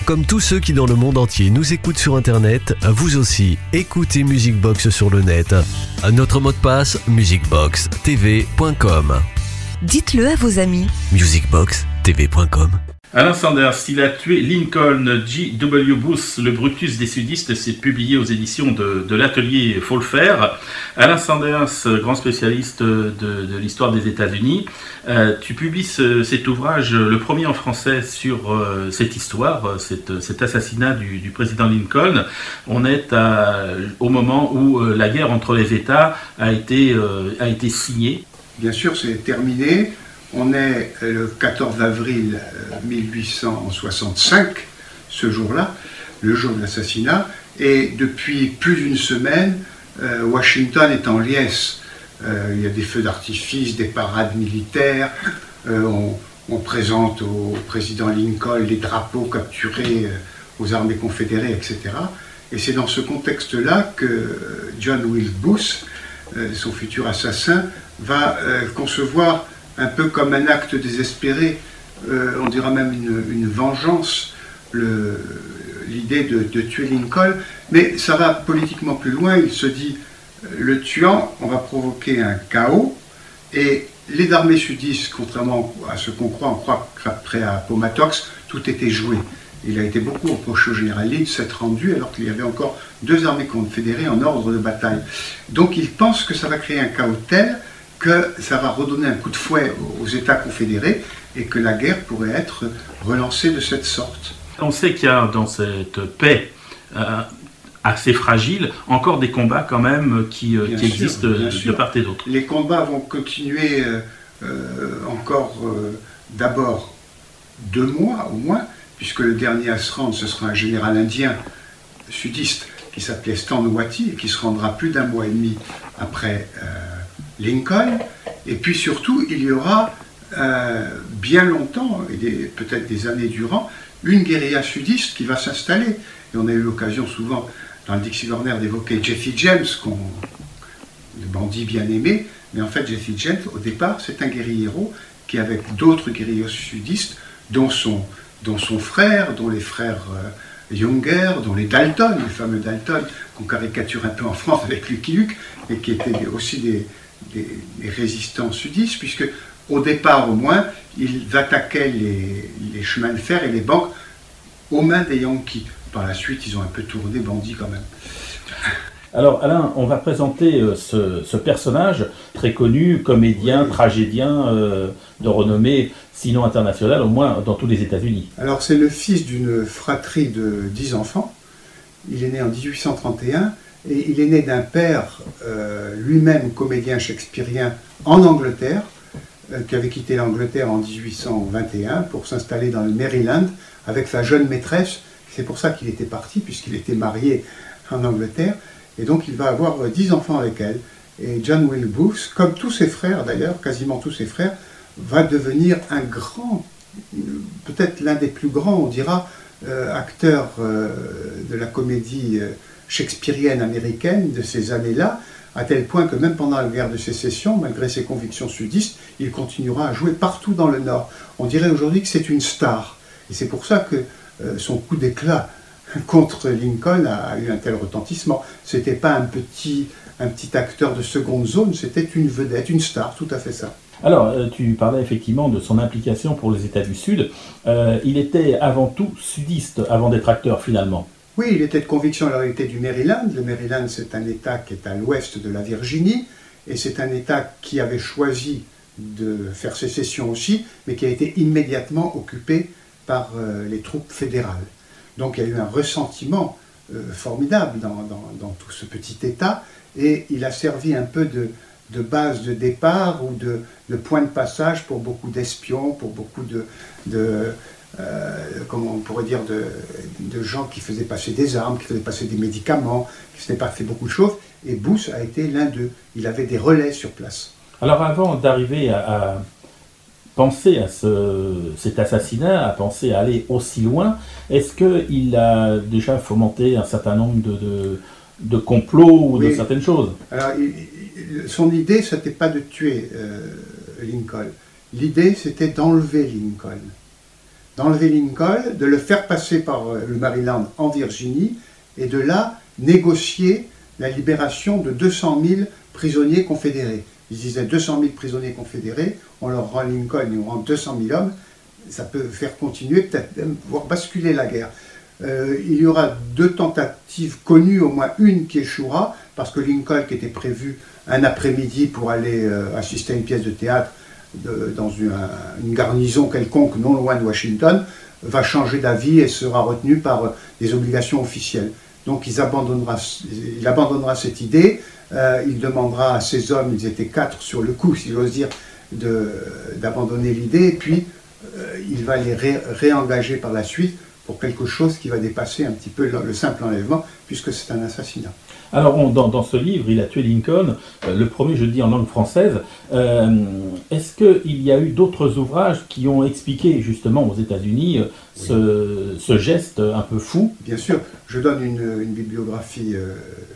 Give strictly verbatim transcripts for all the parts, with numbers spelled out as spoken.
Comme tous ceux qui dans le monde entier nous écoutent sur internet, vous aussi, écoutez Musicbox sur le net. Notre mot de passe, musicbox t v point com. Dites-le à vos amis. musicbox t v point com. Alain Sanders, il a tué Lincoln. G W Booth, le Brutus des sudistes, c'est publié aux éditions de, de l'atelier Faulfaire. Alain Sanders, grand spécialiste de, de l'histoire des États-Unis, euh, tu publies ce, cet ouvrage, le premier en français, sur euh, cette histoire, cette, cet assassinat du, du président Lincoln. On est à, au moment où euh, la guerre entre les États a été, euh, a été signée. Bien sûr, c'est terminé. On est le quatorze avril mille huit cent soixante-cinq, ce jour-là, le jour de l'assassinat, et depuis plus d'une semaine, euh, Washington est en liesse. Euh, il y a des feux d'artifice, des parades militaires, euh, on, on présente au président Lincoln les drapeaux capturés euh, aux armées confédérées, et cetera. Et c'est dans ce contexte-là que John Wilkes Booth, euh, son futur assassin, va euh, concevoir un peu comme un acte désespéré, euh, on dira même une, une vengeance, le, l'idée de, de tuer Lincoln, mais ça va politiquement plus loin. Il se dit, le tuant, on va provoquer un chaos, et les armées sudistes, contrairement à ce qu'on croit, on croit qu'après Appomattox, tout était joué. Il a été beaucoup reproché au général Lee de s'être rendu alors qu'il y avait encore deux armées confédérées en ordre de bataille. Donc il pense que ça va créer un chaos tel que ça va redonner un coup de fouet aux États confédérés et que la guerre pourrait être relancée de cette sorte. On sait qu'il y a dans cette paix euh, assez fragile encore des combats quand même qui, euh, qui sûr, existent de sûr. part et d'autre. Les combats vont continuer euh, euh, encore euh, d'abord deux mois au moins, puisque le dernier à se rendre, ce sera un général indien sudiste qui s'appelait Stanowati et qui se rendra plus d'un mois et demi après euh, Lincoln. Et puis surtout, il y aura euh, bien longtemps, et des, peut-être des années durant, une guérilla sudiste qui va s'installer. Et on a eu l'occasion souvent dans le Dixie Corner d'évoquer Jesse James, qu'on, le bandit bien aimé, mais en fait Jesse James, au départ, c'est un guérillero qui, avec d'autres guérillas sudistes, dont son, dont son frère, dont les frères euh, Younger, dont les Dalton, les fameux Dalton, qu'on caricature un peu en France avec Lucky Luke, et qui étaient aussi des Des, des résistants sudistes, puisque au départ au moins, ils attaquaient les, les chemins de fer et les banques aux mains des Yankees. Par la suite, ils ont un peu tourné bandits quand même. Alors Alain, on va présenter euh, ce, ce personnage très connu, comédien, oui. tragédien euh, de renommée, sinon internationale, au moins dans tous les États-Unis. Alors c'est le fils d'une fratrie de dix enfants. Il est né en dix-huit cent trente et un. Et il est né d'un père, euh, lui-même comédien shakespearien en Angleterre, euh, qui avait quitté l'Angleterre en dix-huit cent vingt et un pour s'installer dans le Maryland avec sa jeune maîtresse. C'est pour ça qu'il était parti, puisqu'il était marié en Angleterre. Et donc il va avoir dix enfants avec elle. Et John Wilkes Booth, comme tous ses frères d'ailleurs, quasiment tous ses frères, va devenir un grand, peut-être l'un des plus grands, on dira, euh, acteur euh, de la comédie euh, shakespearienne américaine de ces années-là, à tel point que même pendant la guerre de sécession, malgré ses convictions sudistes, il continuera à jouer partout dans le Nord. On dirait aujourd'hui que c'est une star. Et c'est pour ça que euh, son coup d'éclat contre Lincoln a, a eu un tel retentissement. Ce n'était pas un petit, un petit acteur de seconde zone, c'était une vedette, une star, tout à fait ça. Alors, tu parlais effectivement de son implication pour les États du Sud. Euh, il était avant tout sudiste, avant d'être acteur finalement. Oui, il était de conviction, alors il était du Maryland. Le Maryland, c'est un État qui est à l'ouest de la Virginie, et c'est un État qui avait choisi de faire sécession aussi, mais qui a été immédiatement occupé par euh, les troupes fédérales. Donc il y a eu un ressentiment euh, formidable dans, dans, dans tout ce petit État, et il a servi un peu de, de base de départ ou de, de point de passage pour beaucoup d'espions, pour beaucoup de... de Euh, comment on pourrait dire, de, de gens qui faisaient passer des armes, qui faisaient passer des médicaments, qui faisaient passer beaucoup de choses, et Booth a été l'un d'eux. Il avait des relais sur place. Alors avant d'arriver à, à penser à ce, cet assassinat, à penser à aller aussi loin, est-ce qu'il a déjà fomenté un certain nombre de, de, de complots ou oui. de certaines choses? Alors, il, il, son idée, ce n'était pas de tuer euh, Lincoln. L'idée, c'était d'enlever Lincoln. d'enlever Lincoln, de le faire passer par le Maryland en Virginie, et de là négocier la libération de deux cent mille prisonniers confédérés. Ils disaient deux cent mille prisonniers confédérés, on leur rend Lincoln et on rend deux cent mille hommes, ça peut faire continuer, peut-être même pouvoir basculer la guerre. Euh, il y aura deux tentatives connues, au moins une qui échouera, parce que Lincoln, qui était prévu un après-midi pour aller euh, assister à une pièce de théâtre de, dans une, une garnison quelconque non loin de Washington, va changer d'avis et sera retenu par euh, des obligations officielles. Donc il abandonnera, il abandonnera cette idée, euh, il demandera à ses hommes, ils étaient quatre sur le coup, si j'ose dire, de, d'abandonner l'idée, et puis euh, il va les ré, réengager par la suite pour quelque chose qui va dépasser un petit peu le, le simple enlèvement, puisque c'est un assassinat. Alors, on, dans, dans ce livre, Il a tué Lincoln, euh, le premier, je le dis en langue française. Euh, est-ce qu'il y a eu d'autres ouvrages qui ont expliqué justement aux États-Unis euh, oui. ce, ce geste un peu fou? Bien sûr, je donne une, une bibliographie euh,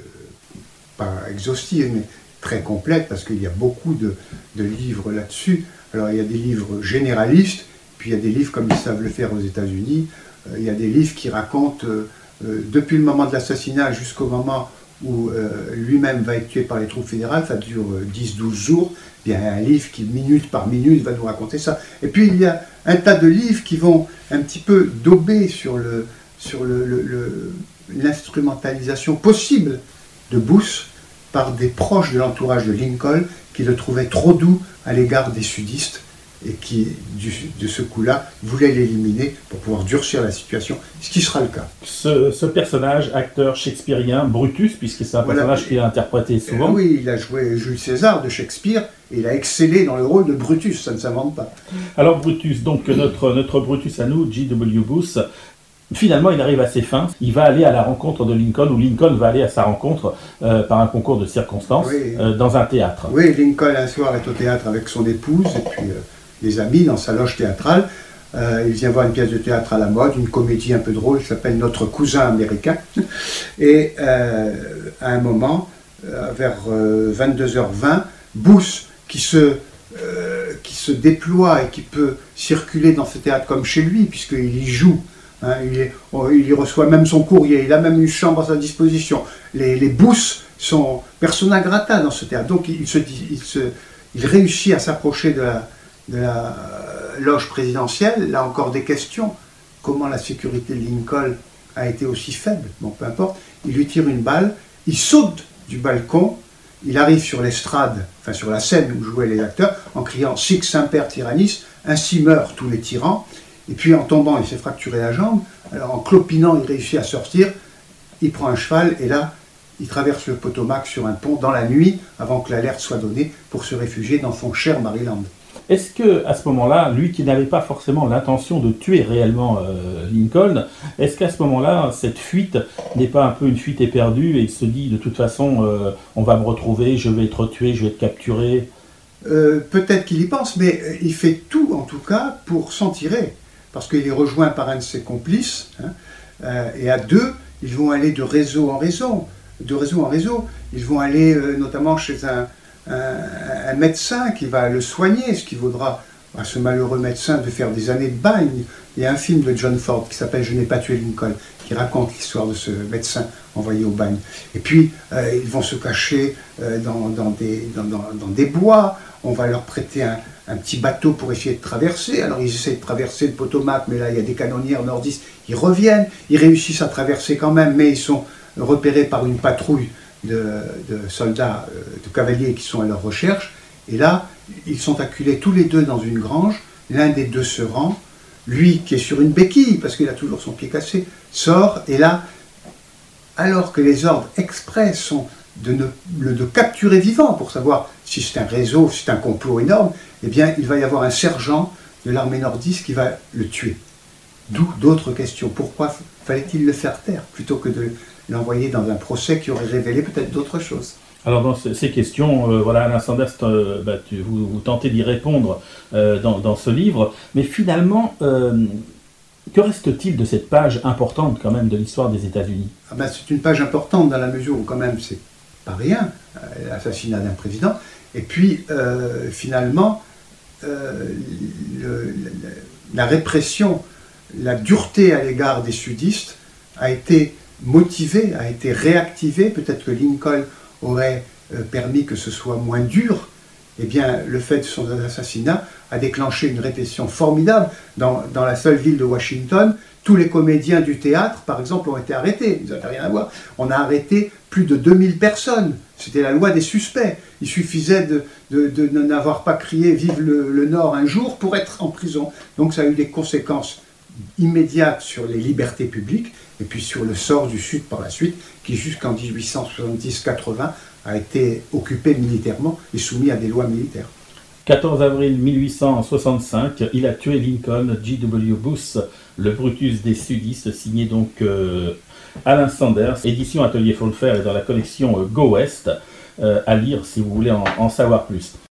pas exhaustive, mais très complète, parce qu'il y a beaucoup de, de livres là-dessus. Alors, il y a des livres généralistes, puis il y a des livres comme ils savent le faire aux États-Unis. Euh, il y a des livres qui racontent, euh, euh, depuis le moment de l'assassinat jusqu'au moment où euh, lui-même va être tué par les troupes fédérales, ça dure euh, dix douze jours, il y a un livre qui, minute par minute, va nous raconter ça. Et puis il y a un tas de livres qui vont un petit peu dauber sur, le, sur le, le, le, l'instrumentalisation possible de Booth par des proches de l'entourage de Lincoln qui le trouvaient trop doux à l'égard des sudistes et qui, du, de ce coup-là, voulaient l'éliminer pour pouvoir durcir la situation, ce qui sera le cas. Ce, ce personnage, acteur shakespearien, Brutus, puisque c'est un voilà, personnage qu'il a interprété souvent. Euh, oui, il a joué Jules César de Shakespeare, et il a excellé dans le rôle de Brutus, ça ne s'invente pas. Alors Brutus, donc notre, notre Brutus à nous, G W Booth, finalement il arrive à ses fins, il va aller à la rencontre de Lincoln, ou Lincoln va aller à sa rencontre euh, par un concours de circonstances, oui. euh, dans un théâtre. Oui, Lincoln un soir est au théâtre avec son épouse, et puis... Euh, des amis dans sa loge théâtrale. Euh, il vient voir une pièce de théâtre à la mode, une comédie un peu drôle qui s'appelle Notre cousin américain. Et euh, à un moment, euh, vers euh, vingt-deux heures vingt, Booth, qui se, euh, qui se déploie et qui peut circuler dans ce théâtre comme chez lui, puisqu'il y joue, hein, il, est, il y reçoit même son courrier, il a même une chambre à sa disposition. Les, les Booth sont persona grata dans ce théâtre. Donc il, se, il, se, il réussit à s'approcher de la de la loge présidentielle, là encore des questions. Comment la sécurité de Lincoln a été aussi faible? Bon, peu importe. Il lui tire une balle, il saute du balcon, il arrive sur l'estrade, enfin sur la scène où jouaient les acteurs, en criant « Sic semper tyrannis », ainsi meurent tous les tyrans. Et puis en tombant, il s'est fracturé la jambe. Alors en clopinant, il réussit à sortir, il prend un cheval, et là, il traverse le Potomac sur un pont dans la nuit, avant que l'alerte soit donnée, pour se réfugier dans son cher Maryland. Est-ce que à ce moment-là, lui qui n'avait pas forcément l'intention de tuer réellement euh, Lincoln, est-ce qu'à ce moment-là, cette fuite n'est pas un peu une fuite éperdue et il se dit de toute façon, euh, on va me retrouver, je vais être tué, je vais être capturé? euh, Peut-être qu'il y pense, mais il fait tout en tout cas pour s'en tirer, parce qu'il est rejoint par un de ses complices, hein, euh, et à deux, ils vont aller de réseau en réseau, de réseau en réseau. Ils vont aller euh, notamment chez un Un, un médecin qui va le soigner, ce qui vaudra à ce malheureux médecin de faire des années de bagne. Il y a un film de John Ford qui s'appelle « Je n'ai pas tué Lincoln », qui raconte l'histoire de ce médecin envoyé au bagne. Et puis, euh, ils vont se cacher euh, dans, dans, des, dans, dans, dans des bois, on va leur prêter un, un petit bateau pour essayer de traverser. Alors, ils essaient de traverser le Potomac, mais là, il y a des canonnières nordistes, ils reviennent, ils réussissent à traverser quand même, mais ils sont repérés par une patrouille De, de soldats, de cavaliers qui sont à leur recherche, et là, ils sont acculés tous les deux dans une grange, l'un des deux se rend, lui qui est sur une béquille, parce qu'il a toujours son pied cassé, sort, et là, alors que les ordres exprès sont de, ne, de capturer vivant, pour savoir si c'est un réseau, si c'est un complot énorme, eh bien, il va y avoir un sergent de l'armée nordiste qui va le tuer. D'où d'autres questions. Pourquoi fallait-il le faire taire, plutôt que de l'envoyer dans un procès qui aurait révélé peut-être d'autres choses? Alors dans ces questions, euh, voilà, Alain Sanders, euh, bah, tu, vous, vous tentez d'y répondre euh, dans, dans ce livre, mais finalement, euh, que reste-t-il de cette page importante quand même de l'histoire des États-Unis? Ah ben, c'est une page importante dans la mesure où quand même c'est pas rien, euh, l'assassinat d'un président, et puis euh, finalement, euh, le, le, la répression la dureté à l'égard des sudistes a été motivée, a été réactivée. Peut-être que Lincoln aurait euh, permis que ce soit moins dur. Eh bien, le fait de son assassinat a déclenché une répression formidable. Dans, dans la seule ville de Washington, tous les comédiens du théâtre, par exemple, ont été arrêtés. Ils n'avaient rien à voir. On a arrêté plus de deux mille personnes. C'était la loi des suspects. Il suffisait de, de, de, de n'avoir pas crié « Vive le, le Nord » un jour pour être en prison. Donc ça a eu des conséquences immédiates sur les libertés publiques et puis sur le sort du Sud par la suite, qui jusqu'en dix-huit cent soixante-dix quatre-vingt a été occupé militairement et soumis à des lois militaires. quatorze avril mille huit cent soixante-cinq, il a tué Lincoln, G W Booth, le Brutus des sudistes, signé donc euh, Alain Sanders, édition Atelier Folfer et dans la collection euh, Go West, euh, à lire si vous voulez en, en savoir plus.